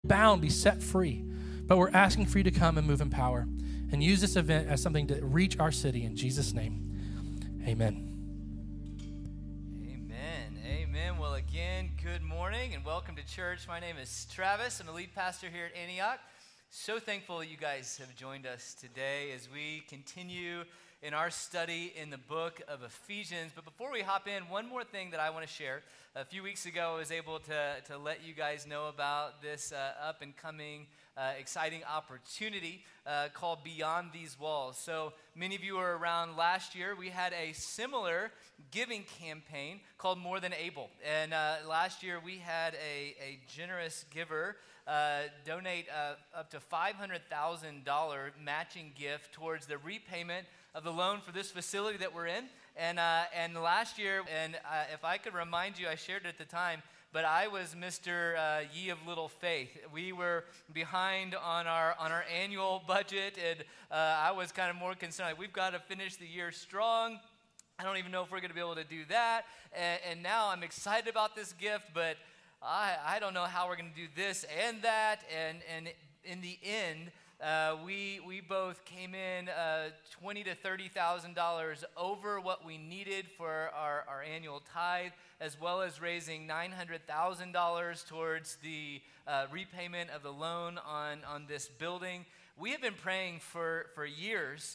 bound, be set free. But we're asking for you to come and move in power and use this event as something to reach our city. In Jesus' name, amen. Amen. Well, again, good morning and welcome to church. My name is Travis. I'm the lead pastor here at Antioch. So thankful you guys have joined us today as we continue in our study in the book of Ephesians. But before we hop in, one more thing that I want to share. A few weeks ago, I was able to let you guys know about this up and coming exciting opportunity called Beyond These Walls. So many of you were around last year. We had a similar giving campaign called More Than Able. And last year we had a generous giver donate up to $500,000 matching gift towards the repayment of the loan for this facility that we're in. And last year, if I could remind you, I shared it at the time, but I was Mr. Ye of Little Faith. We were behind on our annual budget, and I was kind of more concerned. Like, we've got to finish the year strong. I don't even know if we're going to be able to do that. And now I'm excited about this gift, but I don't know how we're going to do this and that. And in the end, we both came in $20,000 to $30,000 over what we needed for our annual tithe, as well as raising $900,000 towards the repayment of the loan on this building. We have been praying for years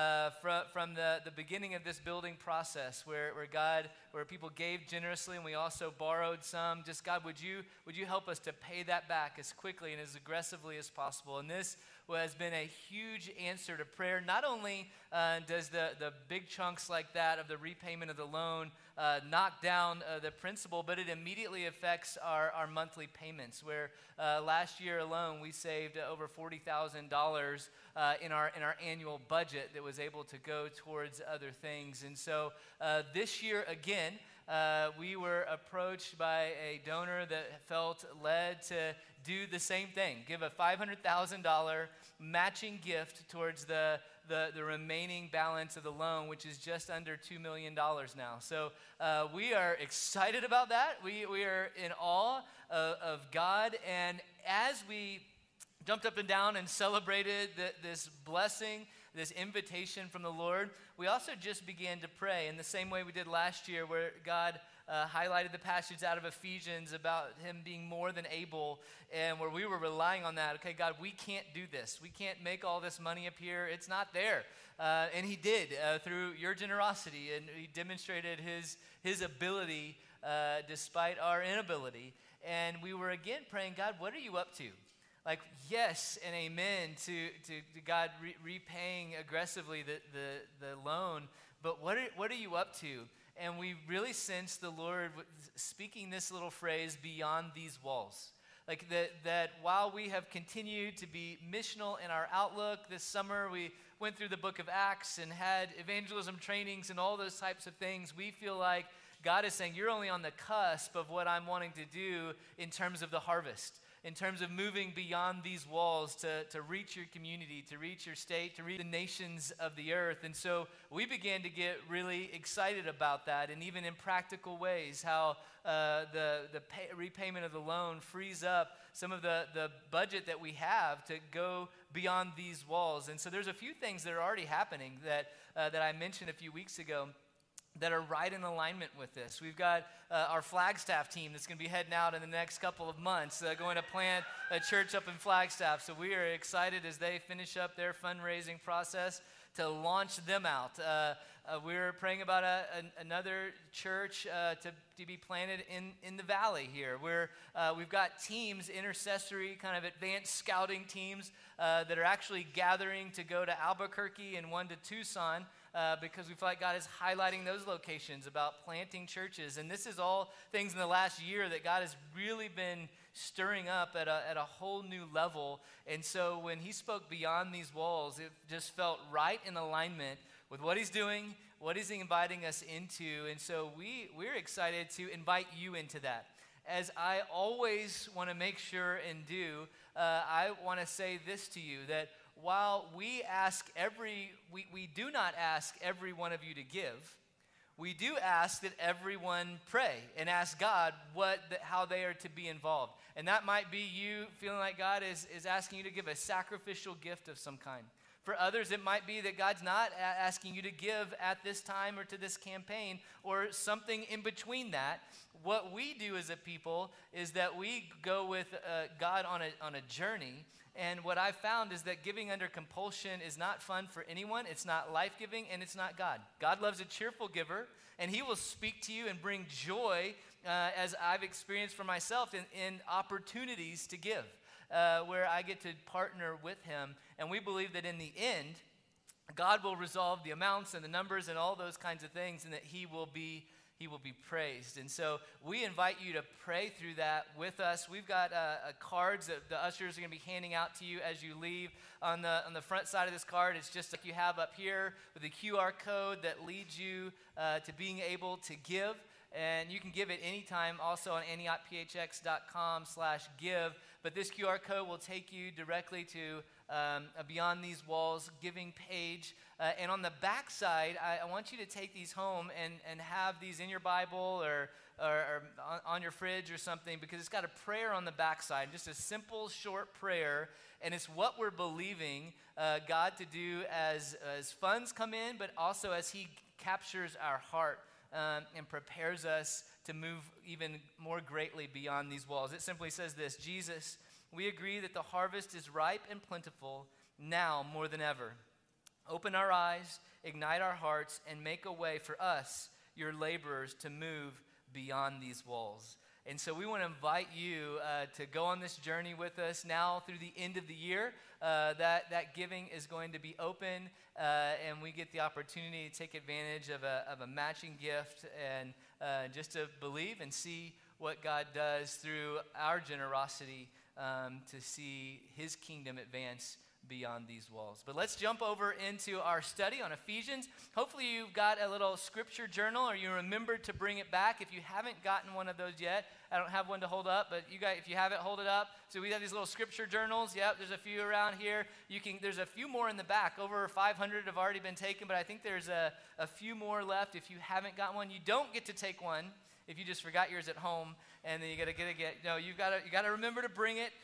from the beginning of this building process, where people gave generously and we also borrowed some. Just, God, would you help us to pay that back as quickly and as aggressively as possible? And this has been a huge answer to prayer. Not only does the big chunks like that of the repayment of the loan knock down the principal, but it immediately affects our monthly payments, where last year alone we saved over $40,000 in our annual budget that was able to go towards other things. And so this year again, we were approached by a donor that felt led to do the same thing, give a $500,000 matching gift towards the remaining balance of the loan, which is just under $2 million now. So we are excited about that. We are in awe of God. And as we jumped up and down and celebrated this blessing, this invitation from the Lord, we also just began to pray in the same way we did last year, where God highlighted the passage out of Ephesians about him being more than able, and where we were relying on that. Okay, God, we can't do this. We can't make all this money appear. It's not there. And he did through your generosity, and he demonstrated his ability despite our inability. And we were again praying, God, what are you up to? Like, yes and amen to God repaying aggressively the loan, but what are you up to? And we really sensed the Lord speaking this little phrase, beyond these walls. Like that while we have continued to be missional in our outlook, this summer we went through the book of Acts and had evangelism trainings and all those types of things, we feel like God is saying, you're only on the cusp of what I'm wanting to do in terms of the harvest, in terms of moving beyond these walls to reach your community, to reach your state, to reach the nations of the earth. And so we began to get really excited about that, and even in practical ways, how repayment of the loan frees up some of the budget that we have to go beyond these walls. And so there's a few things that are already happening that I mentioned a few weeks ago that are right in alignment with this. We've got our Flagstaff team that's going to be heading out in the next couple of months, going to plant a church up in Flagstaff. So we are excited as they finish up their fundraising process to launch them out. We're praying about another church to be planted in the valley here, where we've got teams, intercessory, kind of advanced scouting teams that are actually gathering to go to Albuquerque and one to Tucson, because we feel like God is highlighting those locations about planting churches. And this is all things in the last year that God has really been stirring up at a whole new level. And so when he spoke beyond these walls, it just felt right in alignment with what he's doing, what he's inviting us into. And so we're excited to invite you into that. As I always want to make sure and do, I want to say this to you, that while we do not ask every one of you to give, we do ask that everyone pray and ask God how they are to be involved. And that might be you feeling like God is asking you to give a sacrificial gift of some kind. For others, it might be that God's not asking you to give at this time or to this campaign or something in between that. What we do as a people is that we go with God on a journey. And what I've found is that giving under compulsion is not fun for anyone. It's not life-giving, and it's not God. God loves a cheerful giver, and he will speak to you and bring joy, as I've experienced for myself, in opportunities to give, where I get to partner with him. And we believe that in the end, God will resolve the amounts and the numbers and all those kinds of things, and that he will be praised. And so we invite you to pray through that with us. We've got cards that the ushers are going to be handing out to you as you leave. On the front side of this card, it's just like you have up here with a QR code that leads you to being able to give. And you can give at any time also on AntiochPHX.com/give. But this QR code will take you directly to a Beyond These Walls giving page. And on the back side, I want you to take these home and have these in your Bible or on your fridge or something, because it's got a prayer on the back side, just a simple, short prayer. And it's what we're believing God to do as funds come in, but also as he captures our heart and prepares us to move even more greatly beyond these walls. It simply says this: Jesus, we agree that the harvest is ripe and plentiful now more than ever. Open our eyes, ignite our hearts, and make a way for us, your laborers, to move beyond these walls. And so we want to invite you to go on this journey with us now through the end of the year. That giving is going to be open, and we get the opportunity to take advantage of a matching gift and just to believe and see what God does through our generosity to see his kingdom advance beyond these walls. But let's jump over into our study on Ephesians. Hopefully you've got a little scripture journal, or you remembered to bring it back. If you haven't gotten one of those yet, I don't have one to hold up, but you guys, if you have it, hold it up. So we have these little scripture journals. Yep, there's a few around here. There's a few more in the back. Over 500 have already been taken, but I think there's a few more left. If you haven't got one, you don't get to take one if you just forgot yours at home, and then you got to remember to bring it.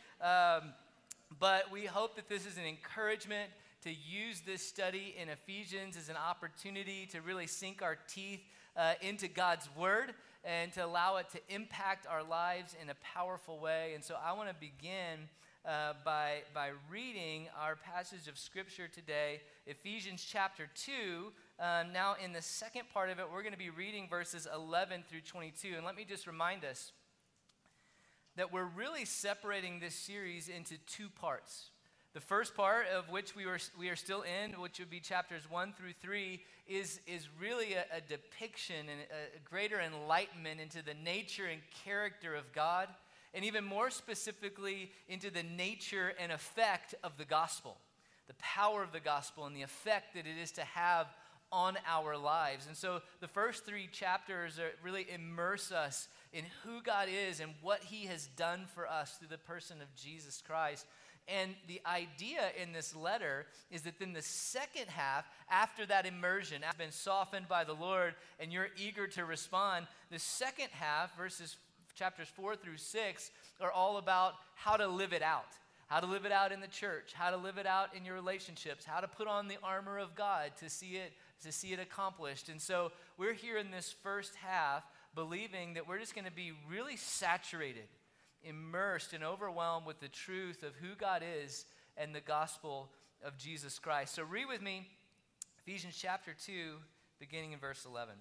But we hope that this is an encouragement to use this study in Ephesians as an opportunity to really sink our teeth into God's word and to allow it to impact our lives in a powerful way. And so I want to begin by reading our passage of scripture today, Ephesians chapter 2. Now in the second part of it, we're going to be reading verses 11 through 22. And let me just remind us that we're really separating this series into two parts. The first part, of which we are still in, which would be chapters 1 through 3, is really a depiction and a greater enlightenment into the nature and character of God, and even more specifically into the nature and effect of the gospel, the power of the gospel and the effect that it is to have on our lives. And so the first 3 chapters really immerse us in who God is and what he has done for us through the person of Jesus Christ. And the idea in this letter is that then the second half, after that immersion, after been softened by the Lord and you're eager to respond, the second half, chapters 4 through 6, are all about how to live it out. How to live it out in the church, how to live it out in your relationships, how to put on the armor of God to see it accomplished. And so we're here in this first half believing that we're just going to be really saturated, immersed, and overwhelmed with the truth of who God is and the gospel of Jesus Christ. So read with me Ephesians chapter 2, beginning in verse 11.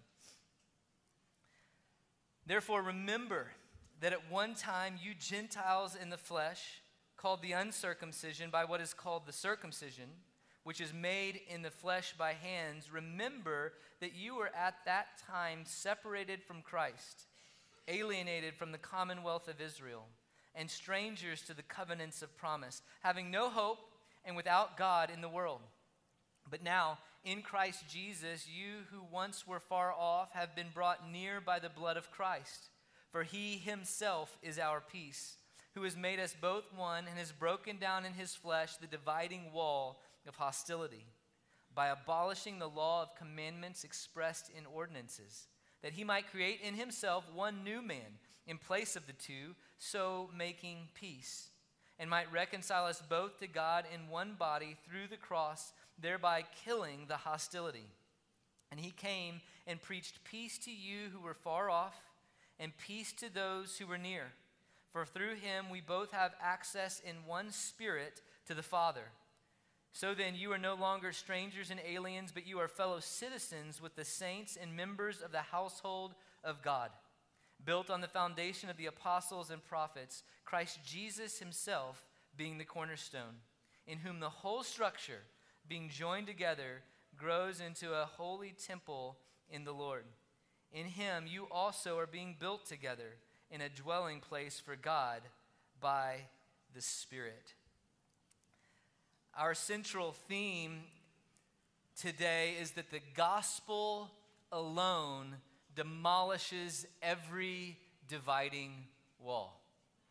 Therefore remember that at one time you Gentiles in the flesh, called the uncircumcision by what is called the circumcision, which is made in the flesh by hands, remember that you were at that time separated from Christ, alienated from the commonwealth of Israel, and strangers to the covenants of promise, having no hope and without God in the world. But now, in Christ Jesus, you who once were far off have been brought near by the blood of Christ. For he himself is our peace, who has made us both one and has broken down in his flesh the dividing wall of hostility, by abolishing the law of commandments expressed in ordinances, that he might create in himself one new man in place of the two, so making peace, and might reconcile us both to God in one body through the cross, thereby killing the hostility. And he came and preached peace to you who were far off, and peace to those who were near. For through him we both have access in one Spirit to the Father. So then you are no longer strangers and aliens, but you are fellow citizens with the saints and members of the household of God, built on the foundation of the apostles and prophets, Christ Jesus himself being the cornerstone, in whom the whole structure, being joined together, grows into a holy temple in the Lord. In him you also are being built together in a dwelling place for God by the Spirit. Our central theme today is that the gospel alone demolishes every dividing wall,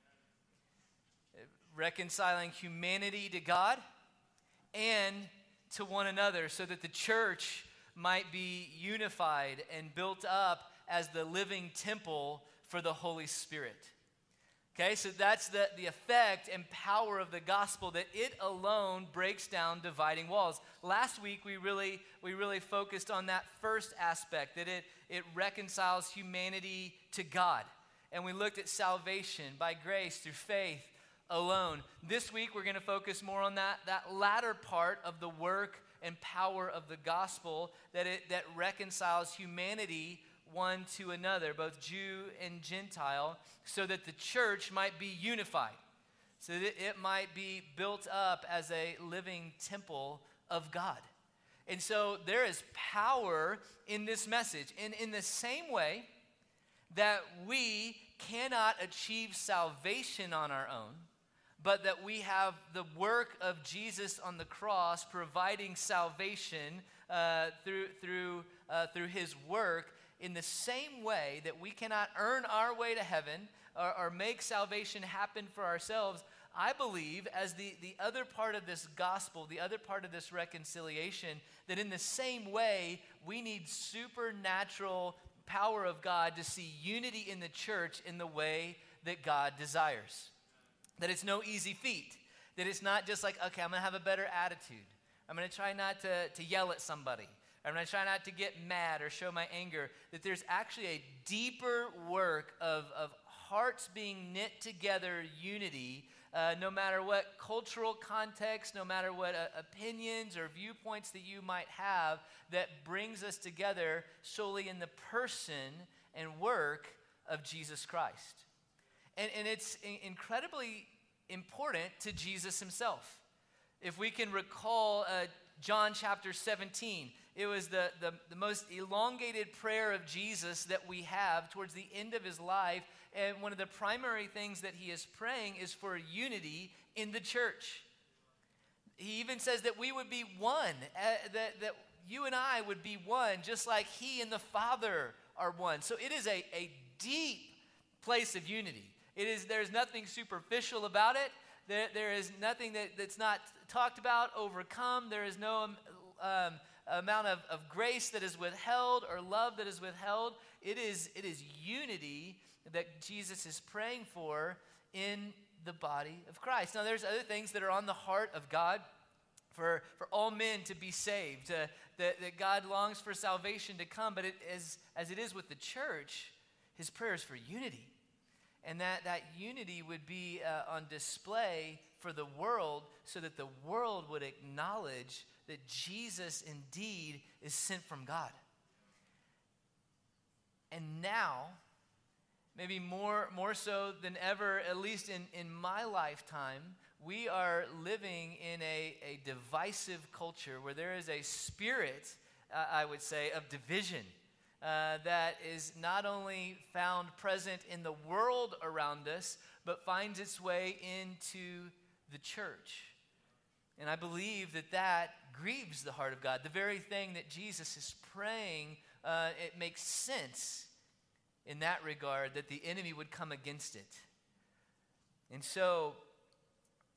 reconciling humanity to God and to one another so that the church might be unified and built up as the living temple for the Holy Spirit. Okay, so that's the effect and power of the gospel, that it alone breaks down dividing walls. Last week we really focused on that first aspect, that it reconciles humanity to God. And we looked at salvation by grace through faith alone. This week we're going to focus more on that latter part of the work and power of the gospel, that reconciles humanity one to another, both Jew and Gentile, so that the church might be unified, so that it might be built up as a living temple of God. And so there is power in this message. And in the same way that we cannot achieve salvation on our own, but that we have the work of Jesus on the cross providing salvation through his work, in the same way that we cannot earn our way to heaven or make salvation happen for ourselves, I believe, as the other part of this gospel, the other part of this reconciliation, that in the same way, we need supernatural power of God to see unity in the church in the way that God desires. That it's no easy feat. That it's not just like, okay, I'm going to have a better attitude. I'm going to try not to yell at somebody. I'm going to try not to get mad or show my anger. That there's actually a deeper work of hearts being knit together, unity, no matter what cultural context, no matter what opinions or viewpoints that you might have, that brings us together solely in the person and work of Jesus Christ. And it's incredibly important to Jesus himself. If we can recall John chapter 17, it was the most elongated prayer of Jesus that we have towards the end of his life. And one of the primary things that he is praying is for unity in the church. He even says that we would be one, that you and I would be one, just like he and the Father are one. So it is a deep place of unity. There's nothing superficial about it. There is nothing that's not talked about, overcome. There is no amount of grace that is withheld or love that is withheld. It is unity that Jesus is praying for in the body of Christ. Now, there's other things that are on the heart of God for all men to be saved, that God longs for salvation to come. But as it is with the church, his prayer is for unity. And that unity would be on display for the world, so that the world would acknowledge that Jesus indeed is sent from God. And now, maybe more so than ever, at least in my lifetime, we are living in a divisive culture where there is a spirit, I would say, of division. That is not only found present in the world around us, but finds its way into the church. And I believe that grieves the heart of God. The very thing that Jesus is praying, it makes sense in that regard, that the enemy would come against it. And so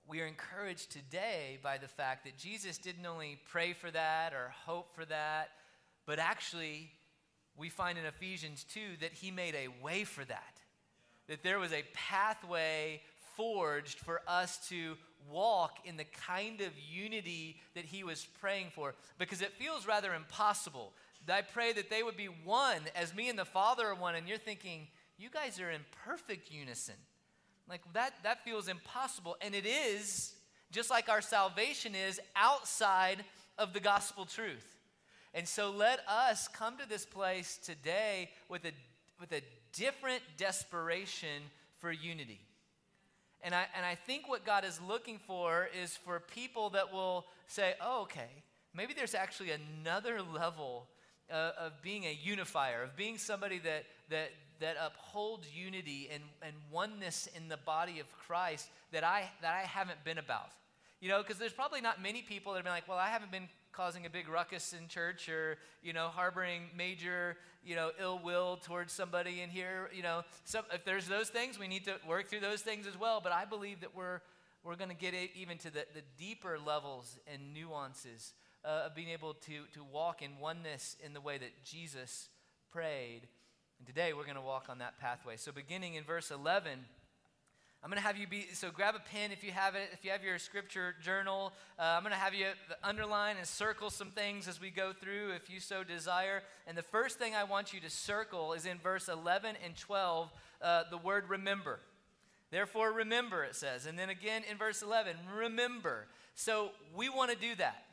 we are encouraged today by the fact that Jesus didn't only pray for that or hope for that, but actually we find in Ephesians 2 that he made a way for that. That there was a pathway forged for us to walk in the kind of unity that he was praying for. Because it feels rather impossible. I pray that they would be one as me and the Father are one. And you're thinking, you guys are in perfect unison. Like that feels impossible. And it is, just like our salvation is, outside of the gospel truth. And so let us come to this place today with a different desperation for unity. And I think what God is looking for is for people that will say, oh, okay, maybe there's actually another level of being a unifier, of being somebody that upholds unity and oneness in the body of Christ that I haven't been about. You know, because there's probably not many people that have been like, well, I haven't been causing a big ruckus in church or, you know, harboring major, you know, ill will towards somebody in here. You know, so if there's those things, we need to work through those things as well. But I believe that we're going to get it even to the deeper levels and nuances of being able to walk in oneness in the way that Jesus prayed. And today we're going to walk on that pathway. So beginning in verse 11, I'm going to have you so grab a pen if you have it. If you have your scripture journal, I'm going to have you underline and circle some things as we go through if you so desire. And the first thing I want you to circle is in verse 11 and 12, the word remember. Therefore remember, it says. And then again in verse 11, remember. So we want to do that.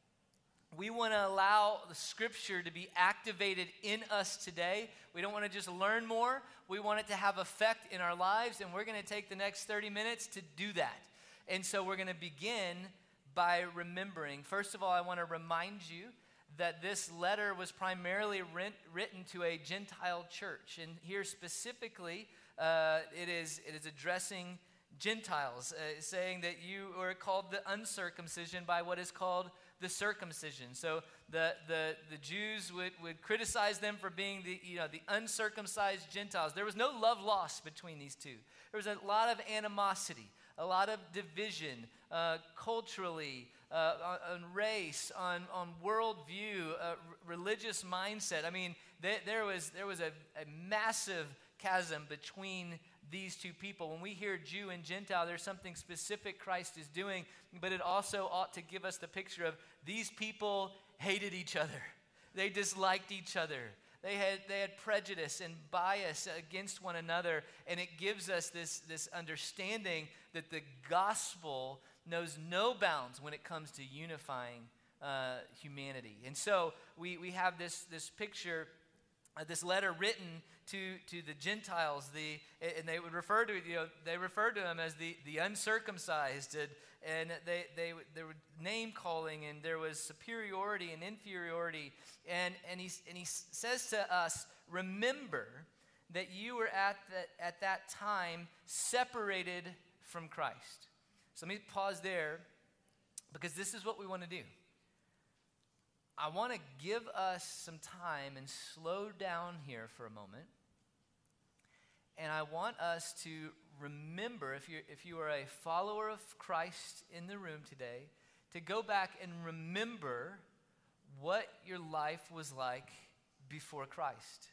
We want to allow the scripture to be activated in us today. We don't want to just learn more. We want it to have effect in our lives, and we're going to take the next 30 minutes to do that. And so we're going to begin by remembering. First of all, I want to remind you that this letter was primarily written to a Gentile church. And here specifically, it is addressing Gentiles, saying that you are called the uncircumcision by what is called the circumcision. So the Jews would criticize them for being the uncircumcised Gentiles. There was no love lost between these two. There was a lot of animosity, a lot of division, culturally, on race, on worldview, religious mindset. I mean, there was a massive chasm between these two people. When we hear Jew and Gentile, there's something specific Christ is doing, but it also ought to give us the picture of these people hated each other. They disliked each other. They had prejudice and bias against one another, and it gives us this understanding that the gospel knows no bounds when it comes to unifying humanity. And so we have this picture, this letter written to the Gentiles, and they would refer to them as the uncircumcised, and they were name calling, and there was superiority and inferiority, and he says to us, remember that you were at that time separated from Christ. So let me pause there, because this is what we want to do. I want to give us some time and slow down here for a moment. And I want us to remember, if you are a follower of Christ in the room today, to go back and remember what your life was like before Christ.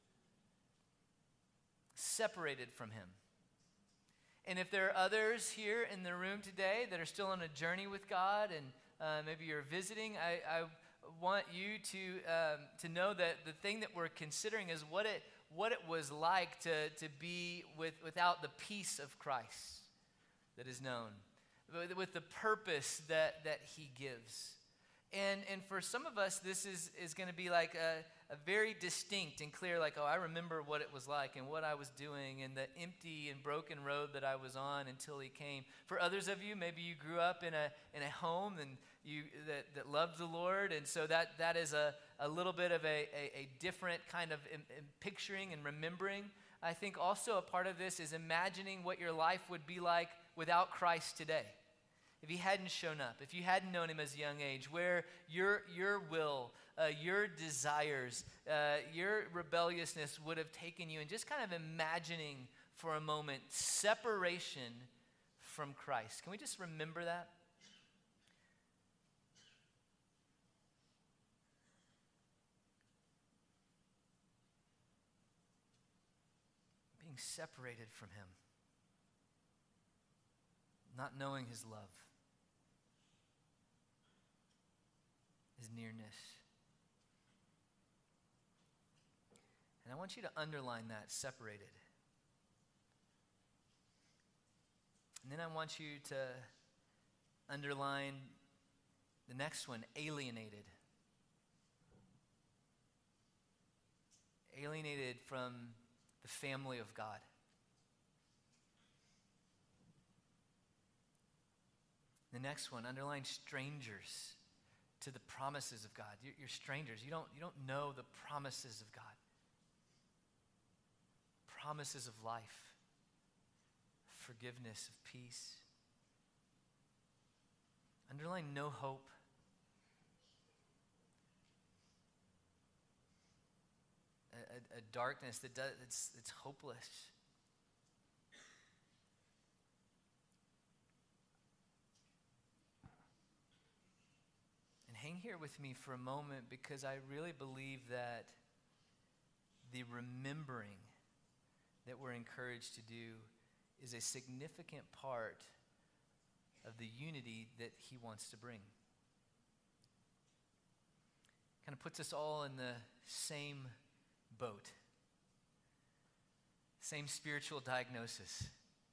Separated from him. And if there are others here in the room today that are still on a journey with God, and maybe you're visiting, I want you to know that the thing that we're considering is what it was like to be without the peace of Christ that is known, with the purpose that he gives. And for some of us, this is going to be like a very distinct and clear, like, oh, I remember what it was like and what I was doing and the empty and broken road that I was on until he came. For others of you, maybe you grew up in a home and that loved the Lord, and so that is a little bit of a different kind of picturing and remembering. I think also a part of this is imagining what your life would be like without Christ today. If he hadn't shown up, if you hadn't known him as a young age, where your will, your desires, your rebelliousness would have taken you, and just kind of imagining for a moment separation from Christ. Can we just remember that? Being separated from him. Not knowing his love. His nearness. And I want you to underline that, separated. And then I want you to underline the next one, alienated. Alienated from the family of God. The next one, underline strangers to the promises of God. You're strangers. You don't know the promises of God. Promises of life, forgiveness, of peace. Underline no hope. A darkness that it's hopeless. And hang here with me for a moment, because I really believe that the remembering that we're encouraged to do is a significant part of the unity that he wants to bring. Kind of puts us all in the same boat. Same spiritual diagnosis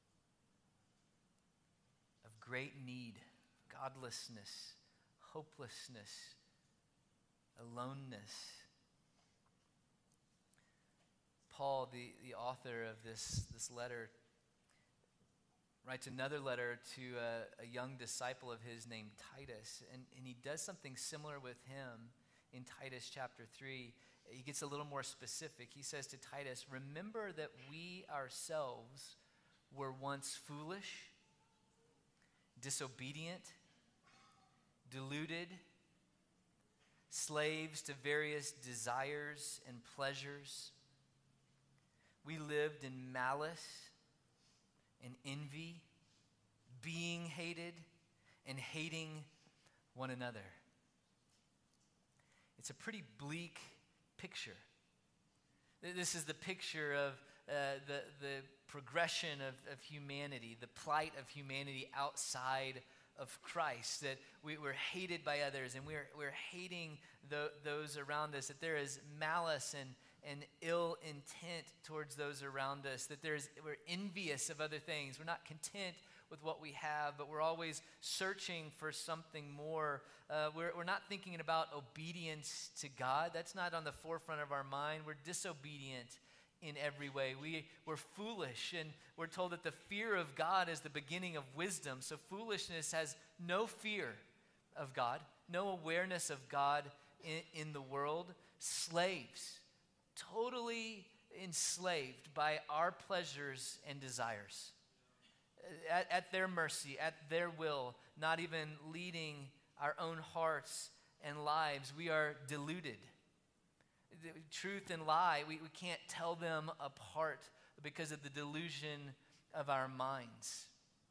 of great need, godlessness, hopelessness, aloneness. Paul, the author of this letter, writes another letter to a young disciple of his named Titus, and he does something similar with him in Titus chapter 3. He gets a little more specific. He says to Titus, remember that we ourselves were once foolish, disobedient, deluded, slaves to various desires and pleasures. We lived in malice and envy, being hated and hating one another. It's a pretty bleak picture. This is the picture of the progression of humanity, the plight of humanity outside of Christ, that we're hated by others and we're hating those around us, that there is malice and ill intent towards those around us, that we're envious of other things. We're not content with what we have, but we're always searching for something more. We're not thinking about obedience to God. That's not on the forefront of our mind. We're disobedient in every way. We're foolish, and we're told that the fear of God is the beginning of wisdom. So foolishness has no fear of God, no awareness of God in the world. Slaves, totally enslaved by our pleasures and desires. At their mercy, at their will, not even leading our own hearts and lives. We are deluded. Truth and lie, we can't tell them apart because of the delusion of our minds.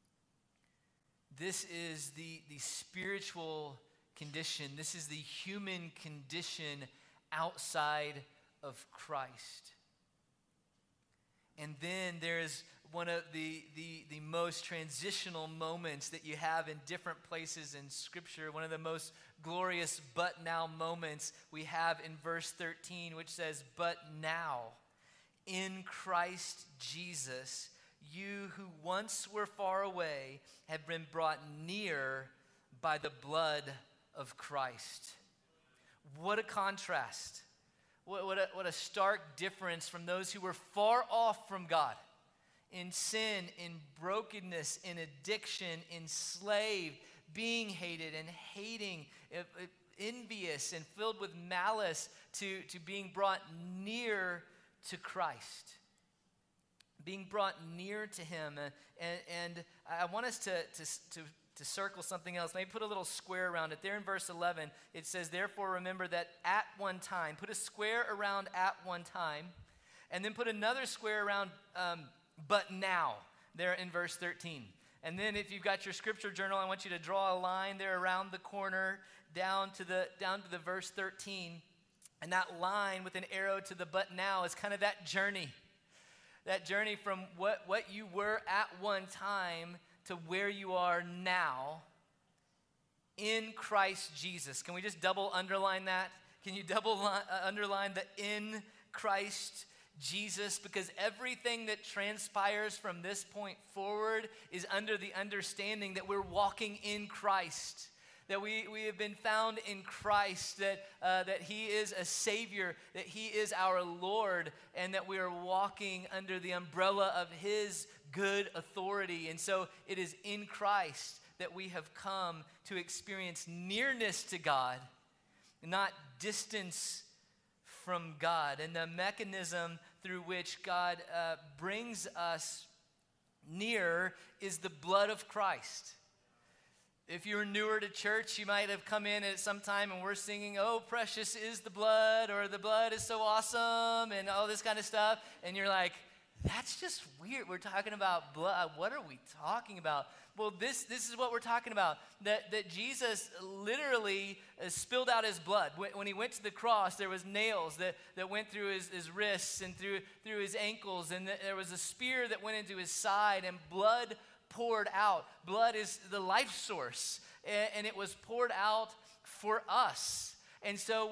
This is the spiritual condition. This is the human condition outside of Christ. And then there's one of the most transitional moments that you have in different places in Scripture. One of the most glorious but now moments we have in verse 13, which says, but now, in Christ Jesus, you who once were far away have been brought near by the blood of Christ. What a contrast. What a stark difference from those who were far off from God, in sin, in brokenness, in addiction, enslaved, being hated and hating, envious and filled with malice, to being brought near to Christ, being brought near to him. And I want us to circle something else. Maybe put a little square around it. There in verse 11, it says, therefore remember that at one time. Put a square around at one time, and then put another square around but now, there in verse 13. And then if you've got your scripture journal, I want you to draw a line there around the corner down to the verse 13. And that line with an arrow to the but now is kind of that journey. That journey from what you were at one time to where you are now in Christ Jesus. Can we just double underline that? Can you underline the in Christ Jesus? Because everything that transpires from this point forward is under the understanding that we're walking in Christ. That we have been found in Christ, that He is a Savior, that He is our Lord, and that we are walking under the umbrella of His good authority. And so it is in Christ that we have come to experience nearness to God, not distance from God. And the mechanism through which God brings us near is the blood of Christ. If you're newer to church, you might have come in at some time and we're singing, "Oh, precious is the blood," or "The blood is so awesome," and all this kind of stuff. And you're like, that's just weird. We're talking about blood. What are we talking about? Well, this is what we're talking about. That Jesus literally spilled out His blood. When He went to the cross, there was nails that went through his wrists and through His ankles. And there was a spear that went into His side, and blood poured out. Blood is the life source, and it was poured out for us. And so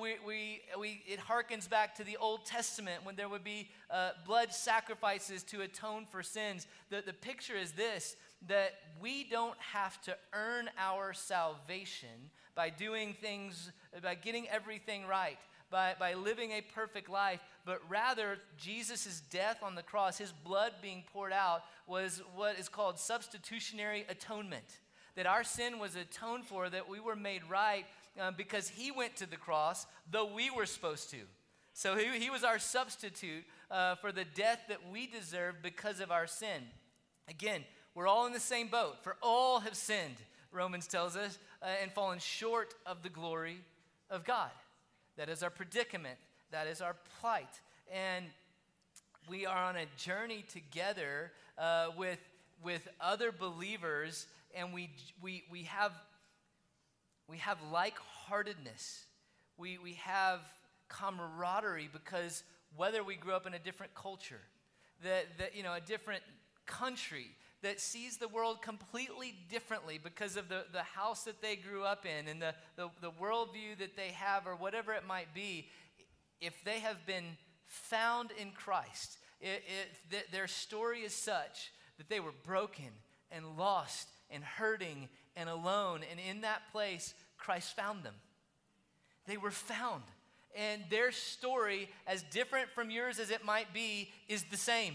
it harkens back to the Old Testament when there would be blood sacrifices to atone for sins. The picture is this, that we don't have to earn our salvation by doing things, by getting everything right, by living a perfect life, but rather Jesus' death on the cross, His blood being poured out, was what is called substitutionary atonement. That our sin was atoned for, that we were made right because He went to the cross, though we were supposed to. So he was our substitute for the death that we deserved because of our sin. Again, we're all in the same boat. For all have sinned, Romans tells us, and fallen short of the glory of God. That is our predicament. That is our plight. And we are on a journey together with other believers, and we have like-heartedness. We have camaraderie because whether we grew up in a different culture, that a different country that sees the world completely differently because of the house that they grew up in and the worldview that they have, or whatever it might be, if they have been found in Christ, their story is such that they were broken and lost and hurting and alone, and in that place, Christ found them. They were found, and their story, as different from yours as it might be, is the same.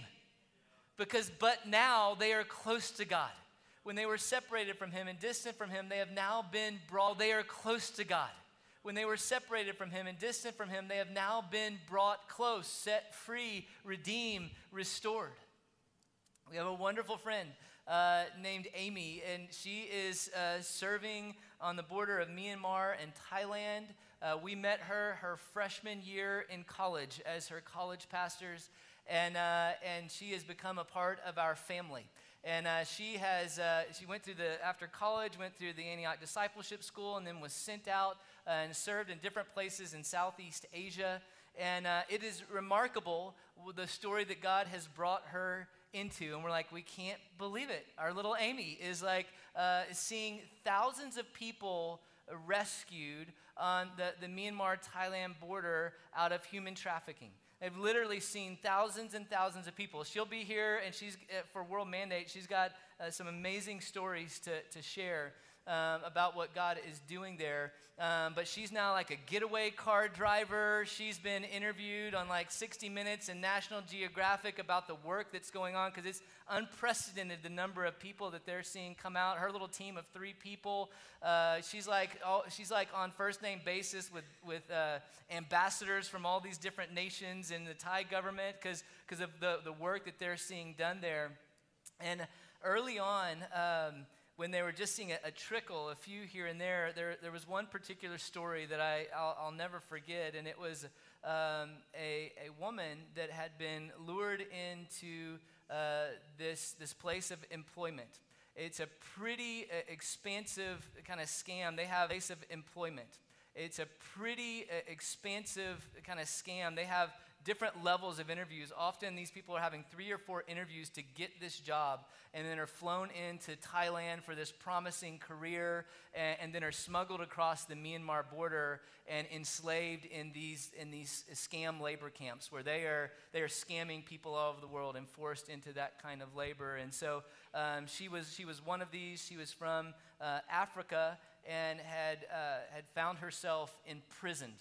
But now they are close to God. When they were separated from Him and distant from Him, they have now been brought. They are close to God. When they were separated from Him and distant from Him, they have now been brought close, set free, redeemed, restored. We have a wonderful friend named Amy, and she is serving on the border of Myanmar and Thailand. We met her freshman year in college as her college pastors. And she has become a part of our family. And she went through after college, went through the Antioch Discipleship School, and then was sent out and served in different places in Southeast Asia. And it is remarkable the story that God has brought her into. And we're like, we can't believe it. Our little Amy is like seeing thousands of people rescued on the Myanmar-Thailand border out of human trafficking. I've literally seen thousands and thousands of people. She'll be here, and she's for World Mandate. She's got some amazing stories to share about what God is doing there. But she's now like a getaway car driver. She's been interviewed on like 60 Minutes and National Geographic about the work that's going on, because it's unprecedented the number of people that they're seeing come out. Her little team of 3 people. She's like on first name basis with ambassadors from all these different nations in the Thai government because of the work that they're seeing done there. And early on, when they were just seeing a trickle, a few here and there was one particular story that I'll never forget, and it was a woman that had been lured into this place of employment. It's a pretty expansive kind of scam. They have base of employment. It's a pretty expansive kind of scam. They have different levels of interviews. Often these people are having 3 or 4 interviews to get this job, and then are flown into Thailand for this promising career, and then are smuggled across the Myanmar border and enslaved in these scam labor camps where they are scamming people all over the world and forced into that kind of labor. And so she was one of these. She was from Africa and had found herself imprisoned.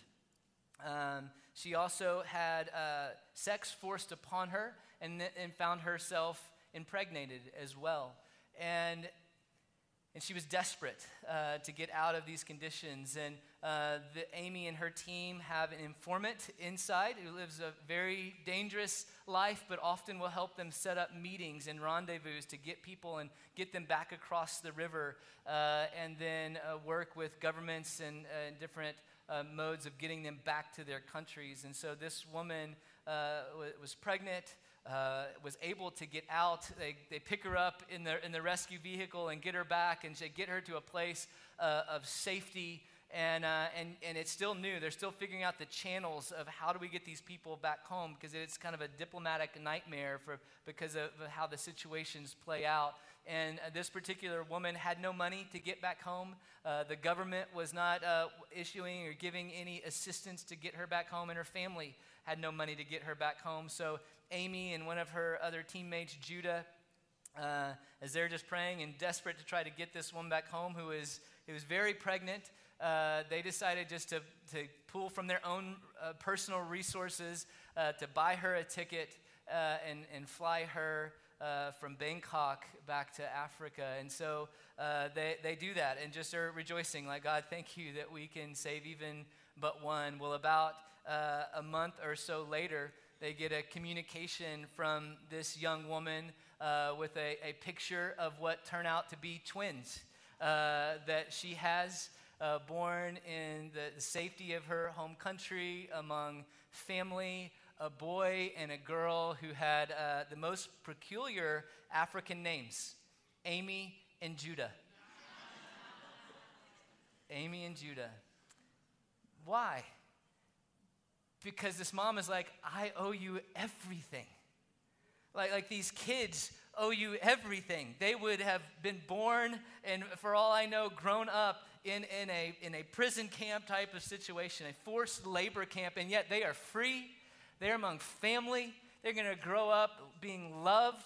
She also had sex forced upon her and found herself impregnated as well. And she was desperate to get out of these conditions. And Amy and her team have an informant inside who lives a very dangerous life, but often will help them set up meetings and rendezvous to get people and get them back across the river, and then work with governments and different modes of getting them back to their countries. And so this woman was pregnant, was able to get out. They pick her up in the rescue vehicle and get her back and get her to a place of safety. And it's still new. They're still figuring out the channels of how do we get these people back home, because it's kind of a diplomatic nightmare because of how the situations play out. And this particular woman had no money to get back home. The government was not issuing or giving any assistance to get her back home, and her family had no money to get her back home. So Amy and one of her other teammates, Judah, as they're just praying and desperate to try to get this woman back home who was very pregnant, they decided just to pull from their own personal resources to buy her a ticket and fly her from Bangkok back to Africa. And so they do that and just are rejoicing, like, God, thank you that we can save even but one. Well, about a month or so later, they get a communication from this young woman with a picture of what turn out to be twins that she has, born in the safety of her home country among family, a boy and a girl who had the most peculiar African names, Amy and Judah. Amy and Judah. Why? Because this mom is like, I owe you everything. Like these kids owe you everything. They would have been born and, for all I know, grown up in a prison camp type of situation, a forced labor camp, and yet they are free. They're among family. They're going to grow up being loved.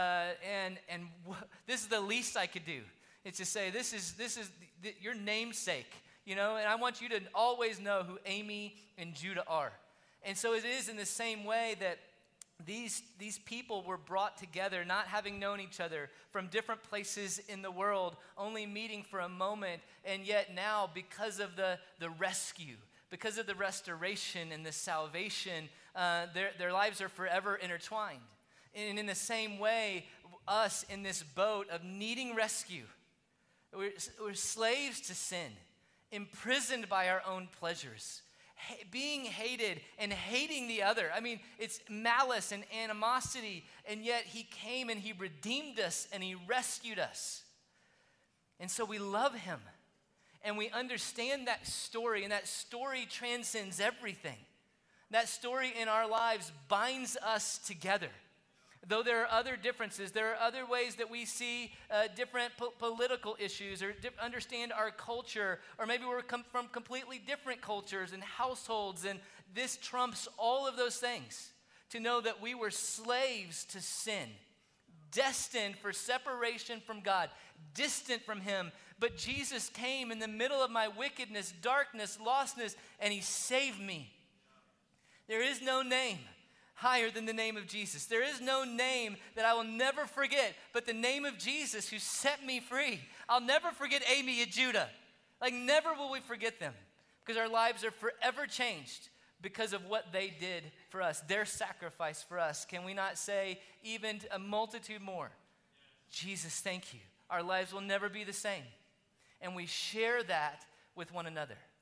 This is the least I could do. It's to say, this is your namesake, and I want you to always know who Amy and Judah are. And so it is in the same way that these people were brought together, not having known each other, from different places in the world, only meeting for a moment, and yet now, because of the rescue, because of the restoration and the salvation, their lives are forever intertwined. And in the same way, us in this boat of needing rescue, we're slaves to sin, imprisoned by our own pleasures, being hated and hating the other. I mean, it's malice and animosity, and yet he came and he redeemed us and he rescued us. And so we love him, and we understand that story, and that story transcends everything. That story in our lives binds us together. Though there are other differences, there are other ways that we see different political issues or understand our culture, or maybe we're from completely different cultures and households, and this trumps all of those things. To know that we were slaves to sin, destined for separation from God, distant from him, but Jesus came in the middle of my wickedness, darkness, lostness, and he saved me. There is no name higher than the name of Jesus. There is no name that I will never forget but the name of Jesus who set me free. I'll never forget Amy and Judah. Like, never will we forget them, because our lives are forever changed because of what they did for us, their sacrifice for us. Can we not say even a multitude more? Jesus, thank you. Our lives will never be the same. And we share that with one another.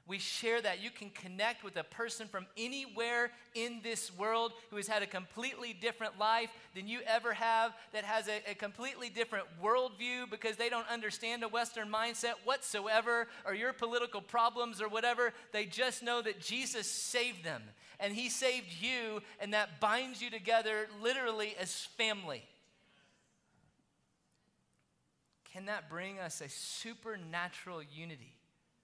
We share that. You can connect with a person from anywhere in this world who has had a completely different life than you ever have, that has a completely different worldview because they don't understand a Western mindset whatsoever, or your political problems or whatever. They just know that Jesus saved them, and he saved you, and that binds you together literally as family. Can that bring us a supernatural unity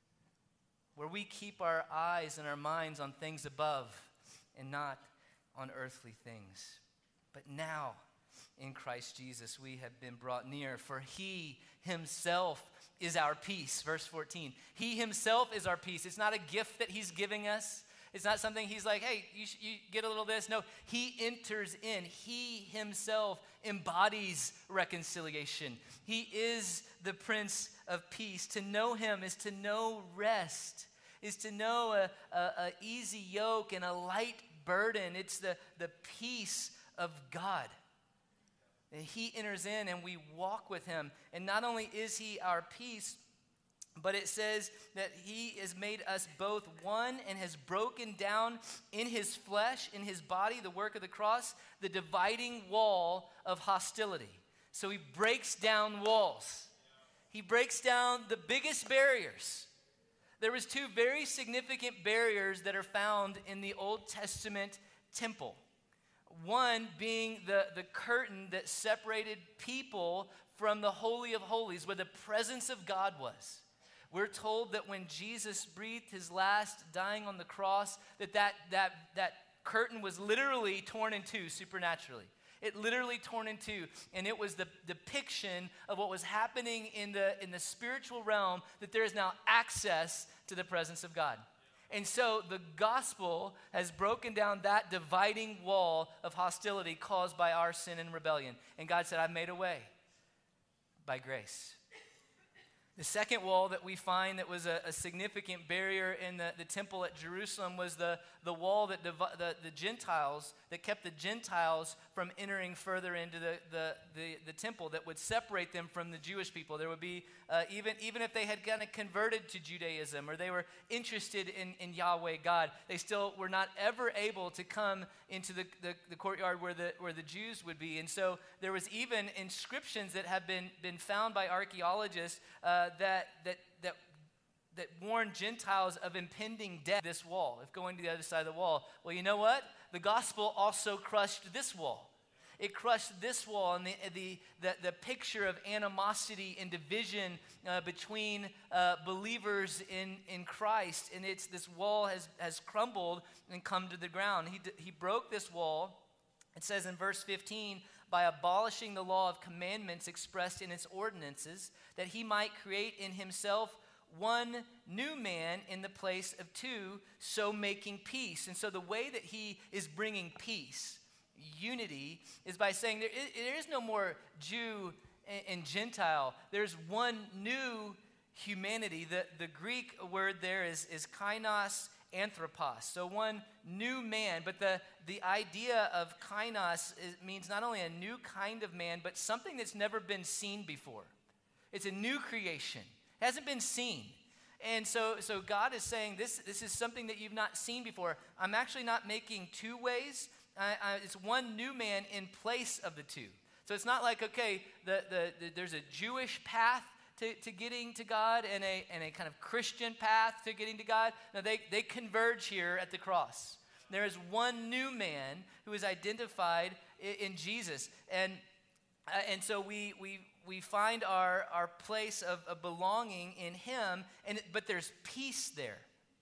where we keep our eyes and our minds on things above and not on earthly things? But now, in Christ Jesus, we have been brought near, for he himself is our peace. Verse 14, he himself is our peace. It's not a gift that he's giving us. It's not something he's like, hey, you get a little of this. No, he enters in. He himself embodies reconciliation. He is the Prince of Peace. To know him is to know rest, is to know a easy yoke and a light burden. It's the peace of God. And he enters in and we walk with him. And not only is he our peace, but it says that he has made us both one and has broken down in his flesh, in his body, the work of the cross, the dividing wall of hostility. So he breaks down walls. He breaks down the biggest barriers. There was two very significant barriers that are found in the Old Testament temple. One being the curtain that separated people from the Holy of Holies, where the presence of God was. We're told that when Jesus breathed his last, dying on the cross, that curtain was literally torn in two supernaturally. It literally torn in two, and it was the depiction of what was happening in the spiritual realm, that there is now access to the presence of God. And so the gospel has broken down that dividing wall of hostility caused by our sin and rebellion. And God said, I've made a way by grace. The second wall that we find that was a significant barrier in the temple at Jerusalem was the wall that the Gentiles, that kept the Gentiles from entering further into the temple, that would separate them from the Jewish people. There would be, even if they had kind of converted to Judaism or they were interested in Yahweh God, they still were not ever able to come into the courtyard where the Jews would be. And so there was even inscriptions that have been found by archaeologists that warned Gentiles of impending death. This wall, if going to the other side of the wall. Well, you know what? The gospel also crushed this wall. It crushed this wall, and the picture of animosity and division between believers in Christ. And this wall has crumbled and come to the ground. He broke this wall. It says in verse 15, by abolishing the law of commandments expressed in its ordinances, that he might create in himself one new man in the place of two, so making peace. And so the way that he is bringing peace, unity, is by saying there is no more Jew and Gentile. There's one new humanity. The Greek word there is kainos anthropos, so one new man. But the idea of kainos means not only a new kind of man, but something that's never been seen before. It's a new creation. It hasn't been seen. And so God is saying this is something that you've not seen before. I'm actually not making two ways. It's one new man in place of the two. So it's not like, okay, there's a Jewish path to getting to God and a kind of Christian path to getting to God. No, they converge here at the cross. There is one new man who is identified in Jesus. And so we find our place of belonging in him, but there's peace there.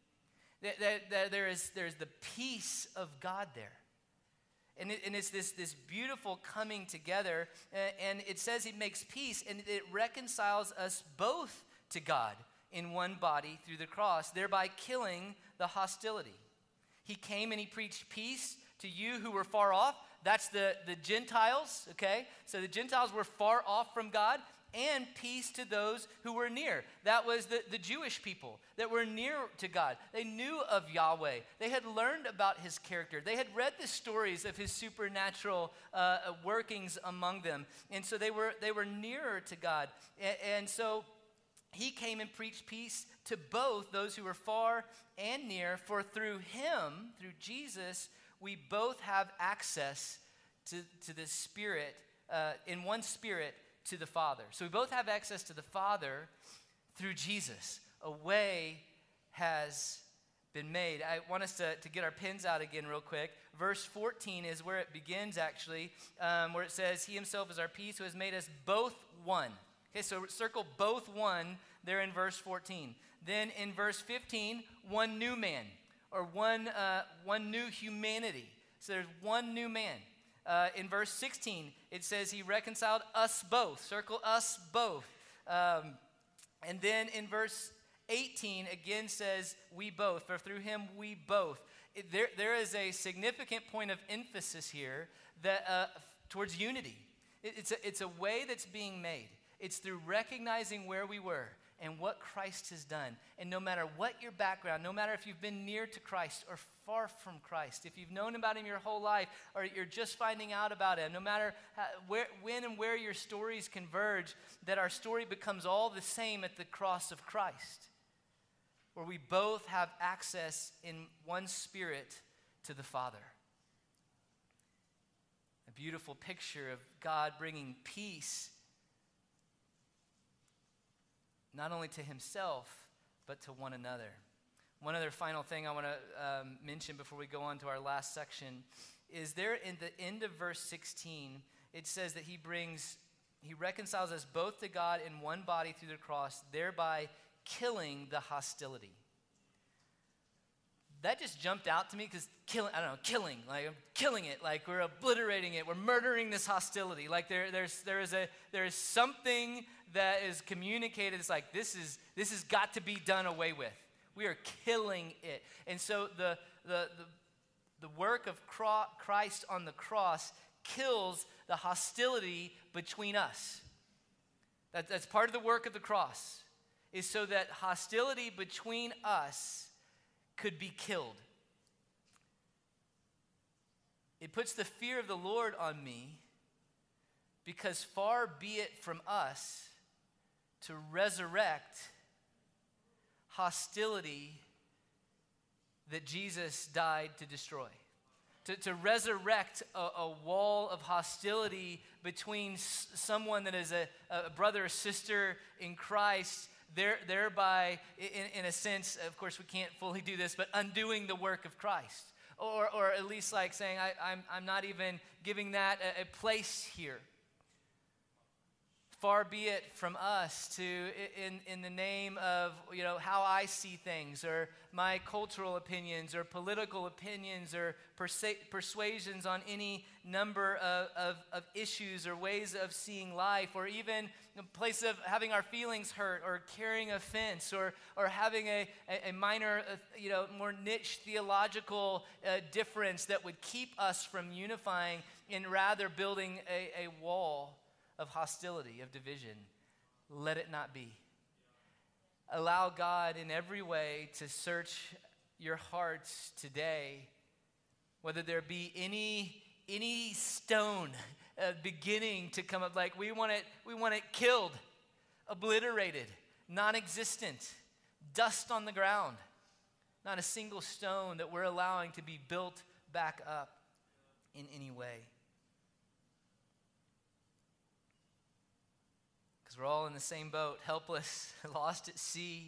There's the peace of God there. And it's this beautiful coming together. And it says he makes peace, and it reconciles us both to God in one body through the cross, thereby killing the hostility. He came and he preached peace to you who were far off. That's the Gentiles, okay? So the Gentiles were far off from God, and peace to those who were near. That was the Jewish people that were near to God. They knew of Yahweh. They had learned about his character. They had read the stories of his supernatural workings among them. And so they were nearer to God. And so he came and preached peace to both those who were far and near, for through him, through Jesus, we both have access to the Spirit, in one Spirit, to the Father. So we both have access to the Father through Jesus. A way has been made. I want us to get our pens out again real quick. Verse 14 is where it begins, actually, where it says, he himself is our peace, who has made us both one. Okay, so circle both one there in verse 14. Then in verse 15, one new man, or one new humanity. So there's one new man. In verse 16, it says he reconciled us both. Circle us both. And then in verse 18 again says we both, for through him we both. There is a significant point of emphasis here that towards unity. It's a way that's being made. It's through recognizing where we were and what Christ has done. And no matter what your background, no matter if you've been near to Christ or far from Christ, if you've known about him your whole life or you're just finding out about him, no matter when and where your stories converge, that our story becomes all the same at the cross of Christ, where we both have access in one Spirit to the Father. A beautiful picture of God bringing peace not only to himself, but to one another. One other final thing I want to mention before we go on to our last section is there in the end of verse 16, it says that he reconciles us both to God in one body through the cross, thereby killing the hostility. That just jumped out to me because killing, like I'm killing it, like we're obliterating it, we're murdering this hostility. Like there is something that is communicated. It's like this has got to be done away with. We are killing it. And so the work of Christ on the cross kills the hostility between us. That's part of the work of the cross, is so that hostility between us could be killed. It puts the fear of the Lord on me, because far be it from us to resurrect hostility that Jesus died to destroy. To resurrect a wall of hostility between someone that is a brother or sister in Christ, thereby, in a sense, of course we can't fully do this, but undoing the work of Christ. Or at least like saying, I'm not even giving that a place here. Far be it from us to, in the name of, how I see things, or my cultural opinions, or political opinions, or persuasions on any number of issues or ways of seeing life, or even a place of having our feelings hurt, or carrying offense, or having a minor, more niche theological difference that would keep us from unifying, and rather building a wall of hostility, of division. Let it not be. Allow God in every way to search your hearts today, whether there be any stone beginning to come up. Like we want it killed, obliterated, non-existent, dust on the ground. Not a single stone that we're allowing to be built back up in any way. We're all in the same boat, helpless, lost at sea,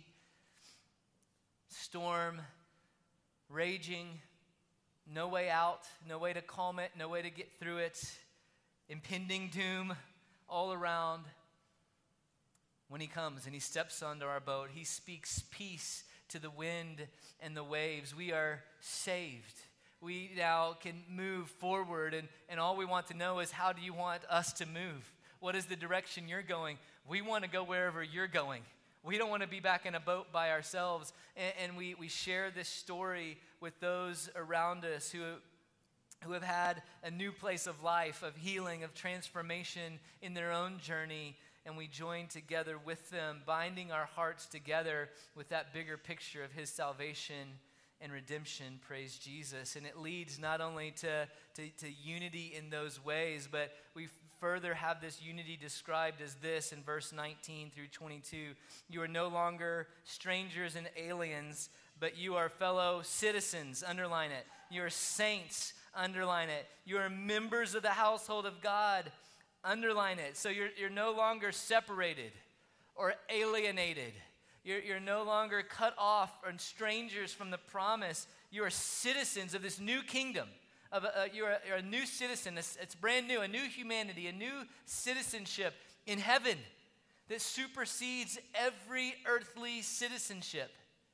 storm, raging, no way out, no way to calm it, no way to get through it, impending doom all around. When he comes and he steps onto our boat, he speaks peace to the wind and the waves. We are saved. We now can move forward, and all we want to know is, how do you want us to move? What is the direction you're going? We want to go wherever you're going. We don't want to be back in a boat by ourselves. And we share this story with those around us who have had a new place of life, of healing, of transformation in their own journey. And we join together with them, binding our hearts together with that bigger picture of his salvation and redemption. Praise Jesus. And it leads not only to unity in those ways, but we further have this unity described as this in verse 19 through 22. You are no longer strangers and aliens, but you are fellow citizens, underline it. You are saints, underline it. You are members of the household of God, underline it. So you're no longer separated or alienated. You're no longer cut off and strangers from the promise. You are citizens of this new kingdom. You're a new citizen. It's brand new, a new humanity, a new citizenship in heaven that supersedes every earthly citizenship.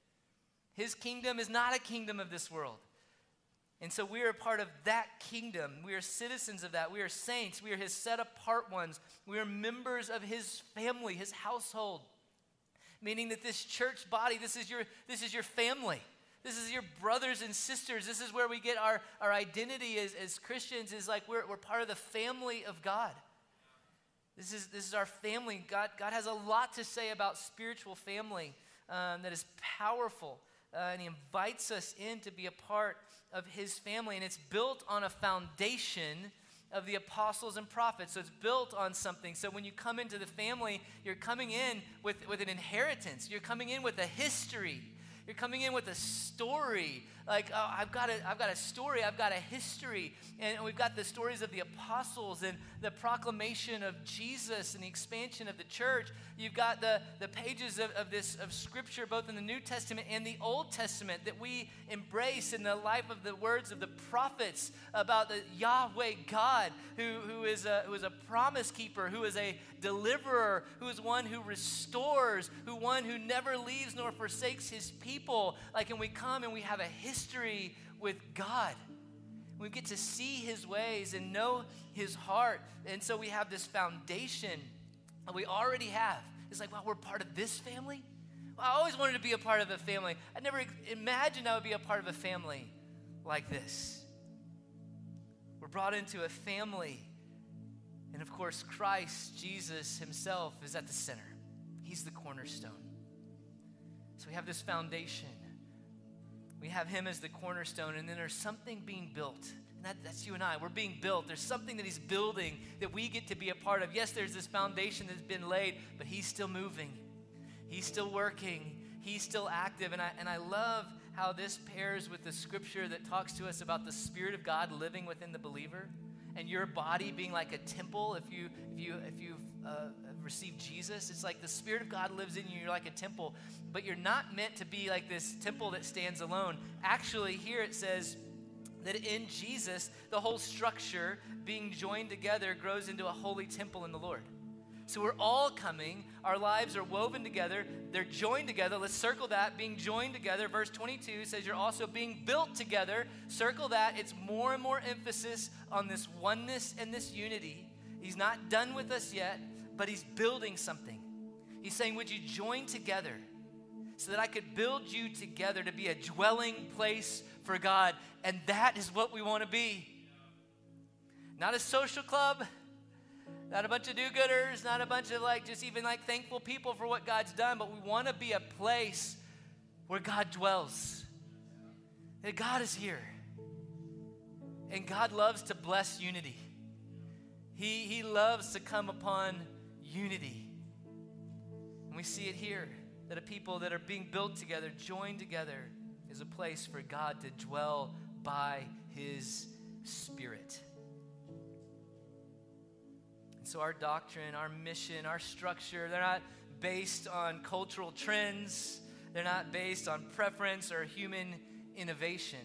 His kingdom is not a kingdom of this world. And so we are a part of that kingdom. We are citizens of that. We are saints. We are his set apart ones. We are members of his family, his household. Meaning that this church body, this is your family. This is your brothers and sisters. This is where we get our identity as Christians, is like we're part of the family of God. This is our family. God has a lot to say about spiritual family that is powerful. And he invites us in to be a part of his family. And it's built on a foundation of the apostles and prophets. So it's built on something. So when you come into the family, you're coming in with an inheritance. You're coming in with a history. You're coming in with a story. Like, oh, I've got a story. I've got a history. And we've got the stories of the apostles and the proclamation of Jesus and the expansion of the church. You've got the pages of Scripture, both in the New Testament and the Old Testament, that we embrace in the life of the words of the prophets about the Yahweh God, who is a promise keeper, who is a deliverer, who is one who restores, one who never leaves nor forsakes his people. Like, and we come and we have a history with God. We get to see his ways and know his heart. And so we have this foundation that we already have. It's like, wow, we're part of this family? Well, I always wanted to be a part of a family. I never imagined I would be a part of a family like this. We're brought into a family. And of course, Christ, Jesus himself, is at the center. He's the cornerstone. So we have this foundation. We have him as the cornerstone, and then there's something being built. And that's you and I. We're being built. There's something that he's building that we get to be a part of. Yes, there's this foundation that's been laid, but he's still moving. He's still working. He's still active. And I love how this pairs with the scripture that talks to us about the Spirit of God living within the believer, and your body being like a temple. If you've received Jesus, it's like the Spirit of God lives in you. You're like a temple, but you're not meant to be like this temple that stands alone. Actually, here it says that in Jesus, the whole structure being joined together grows into a holy temple in the Lord. So we're all coming. Our lives are woven together. They're joined together. Let's circle that, being joined together. Verse 22 says you're also being built together. Circle that. It's more and more emphasis on this oneness and this unity. He's not done with us yet, but he's building something. He's saying, would you join together so that I could build you together to be a dwelling place for God? And that is what we want to be. Not a social club, not a bunch of do-gooders, not a bunch of just even thankful people for what God's done, but we want to be a place where God dwells. That God is here. And God loves to bless unity. He loves to come upon unity. And we see it here, that a people that are being built together, joined together, is a place for God to dwell by his Spirit. And so our doctrine, our mission, our structure, they're not based on cultural trends. They're not based on preference or human innovation.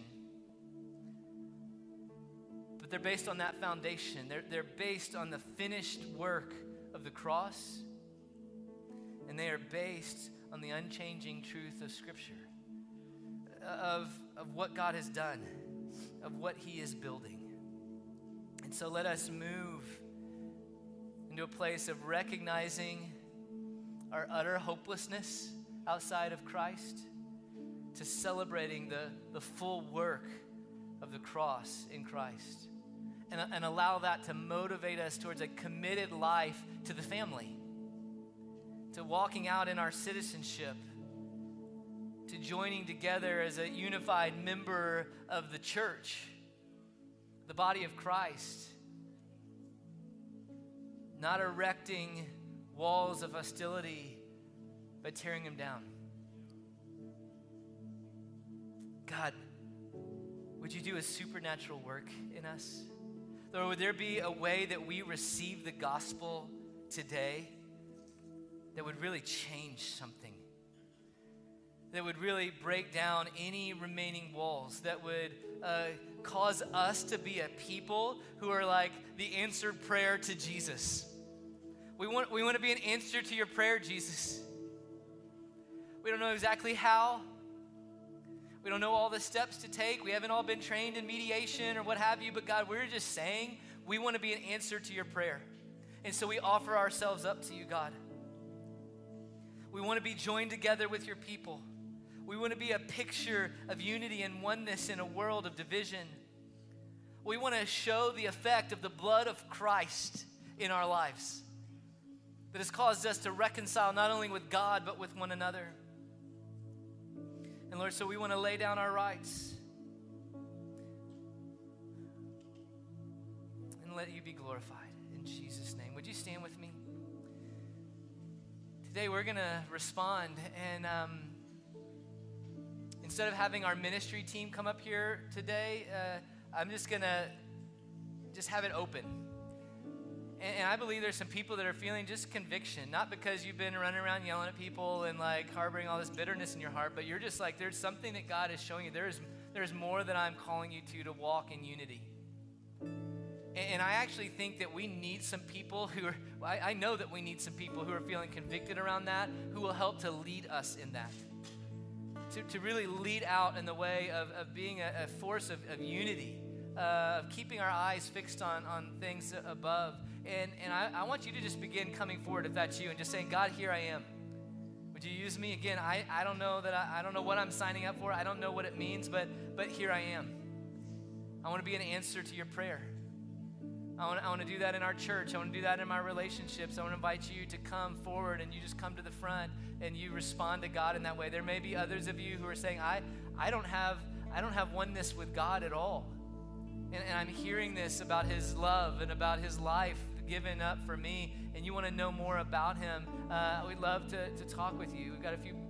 But they're based on that foundation. They're based on the finished work of the cross. And they are based on the unchanging truth of Scripture, of what God has done, of what he is building. And so let us move into a place of recognizing our utter hopelessness outside of Christ, to celebrating the full work of the cross in Christ, and allow that to motivate us towards a committed life to the family, to walking out in our citizenship, to joining together as a unified member of the church, the body of Christ. not erecting walls of hostility, but tearing them down. God, would you do a supernatural work in us? Lord, would there be a way that we receive the gospel today that would really change something? That would really break down any remaining walls, that would cause us to be a people who are like the answered prayer to Jesus. We want to be an answer to your prayer, Jesus. We don't know exactly how. We don't know all the steps to take. We haven't all been trained in mediation or what have you, but God, we're just saying we want to be an answer to your prayer. And so we offer ourselves up to you, God. We want to be joined together with your people. We want to be a picture of unity and oneness in a world of division. We want to show the effect of the blood of Christ in our lives that has caused us to reconcile not only with God, but with one another. And Lord, so we want to lay down our rights and let you be glorified. In Jesus' name. Would you stand with me? Today we're going to respond, and instead of having our ministry team come up here today, I'm just going to have it open. And I believe there's some people that are feeling just conviction, not because you've been running around yelling at people and like harboring all this bitterness in your heart, but you're just like, there's something that God is showing you. There's more that I'm calling you to walk in unity. And I actually think that we need some people who are, I know that we need some people who are feeling convicted around that, who will help to lead us in that. To really lead out in the way of being a force of unity, of keeping our eyes fixed on things above. And I want you to just begin coming forward if that's you and just saying, God, here I am. Would you use me? Again, I don't know that I don't know what I'm signing up for. I don't know what it means, but here I am. I want to be an answer to your prayer. I want to do that in our church. I want to do that in my relationships. I want to invite you to come forward and you just come to the front and you respond to God in that way. There may be others of you who are saying, I don't have oneness with God at all. And I'm hearing this about his love and about his life given up for me, and you want to know more about him. We'd love to talk with you. We've got a few